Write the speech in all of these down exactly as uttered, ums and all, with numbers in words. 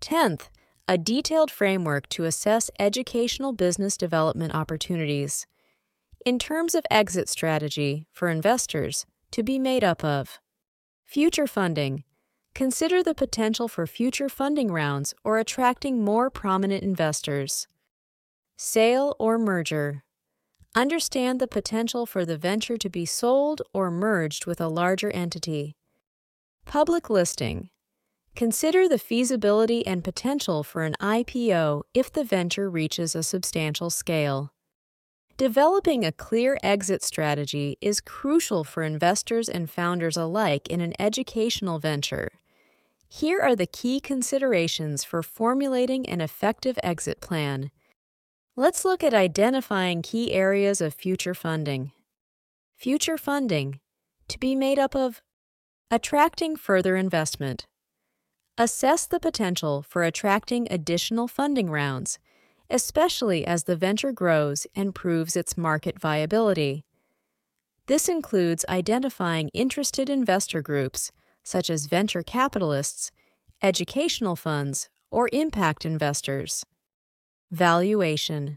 tenth, a detailed framework to assess educational business development opportunities. In terms of exit strategy for investors, to be made up of future funding. Consider the potential for future funding rounds or attracting more prominent investors. Sale or merger. Understand the potential for the venture to be sold or merged with a larger entity. Public listing. Consider the feasibility and potential for an I P O if the venture reaches a substantial scale. Developing a clear exit strategy is crucial for investors and founders alike in an educational venture. Here are the key considerations for formulating an effective exit plan. Let's look at identifying key areas of future funding. Future funding, to be made up of attracting further investment. Assess the potential for attracting additional funding rounds, especially as the venture grows and proves its market viability. This includes identifying interested investor groups, such as venture capitalists, educational funds, or impact investors. Valuation.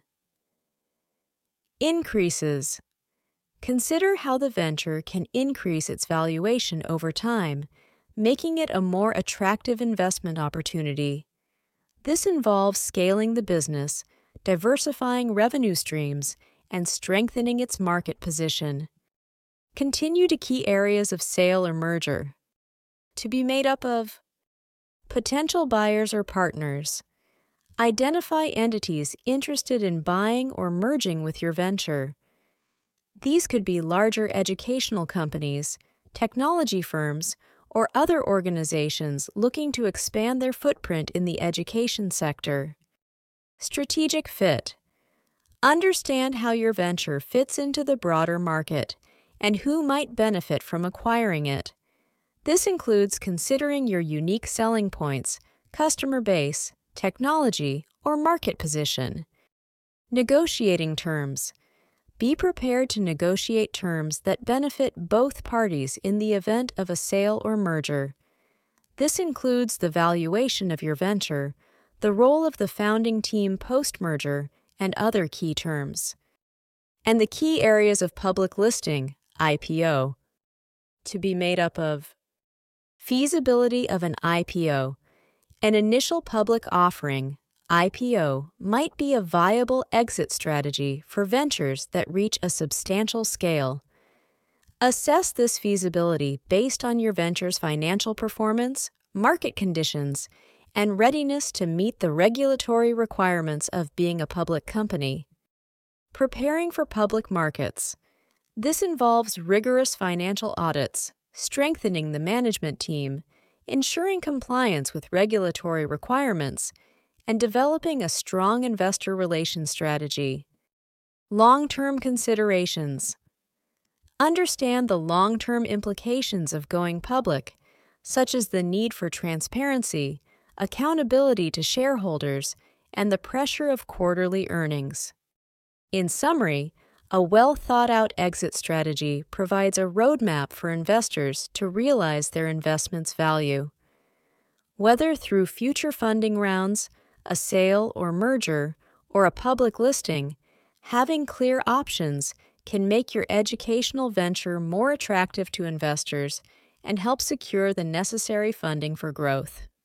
Increases. Consider how the venture can increase its valuation over time, making it a more attractive investment opportunity. This involves scaling the business, diversifying revenue streams, and strengthening its market position. Continue to key areas of sale or merger. To be made up of potential buyers or partners. Identify entities interested in buying or merging with your venture. These could be larger educational companies, technology firms, or other organizations looking to expand their footprint in the education sector. Strategic fit. Understand how your venture fits into the broader market and who might benefit from acquiring it. This includes considering your unique selling points, customer base, technology, or market position. Negotiating terms. Be prepared to negotiate terms that benefit both parties in the event of a sale or merger. This includes the valuation of your venture, the role of the founding team post-merger, and other key terms. And the key areas of public listing, I P O, to be made up of feasibility of an I P O. An initial public offering, I P O, might be a viable exit strategy for ventures that reach a substantial scale. Assess this feasibility based on your venture's financial performance, market conditions, and readiness to meet the regulatory requirements of being a public company. Preparing for public markets. This involves rigorous financial audits, strengthening the management team, ensuring compliance with regulatory requirements, and developing a strong investor relations strategy. Long-term considerations. Understand the long-term implications of going public, such as the need for transparency, accountability to shareholders, and the pressure of quarterly earnings. In summary, a well-thought-out exit strategy provides a roadmap for investors to realize their investment's value. Whether through future funding rounds, a sale or merger, or a public listing, having clear options can make your educational venture more attractive to investors and help secure the necessary funding for growth.